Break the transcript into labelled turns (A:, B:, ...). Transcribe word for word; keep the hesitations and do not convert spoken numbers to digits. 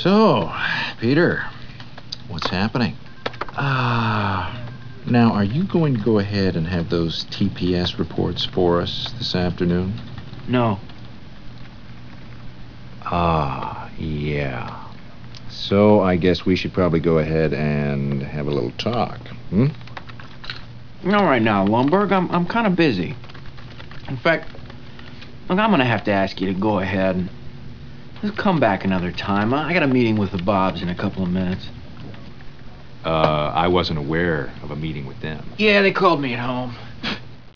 A: So, Peter, what's happening? Ah, uh, now are you going to go ahead and have those T P S reports for us this afternoon?
B: No.
A: Ah, yeah. So I guess we should probably go ahead and have a little talk, hmm?
B: All right now, Lundberg, I'm, I'm kind of busy. In fact, look, I'm gonna have to ask you to go ahead and just come back another time. I got a meeting with the Bobs in a couple of minutes.
A: Uh, I wasn't aware of a meeting with them.
B: Yeah, they called me at home.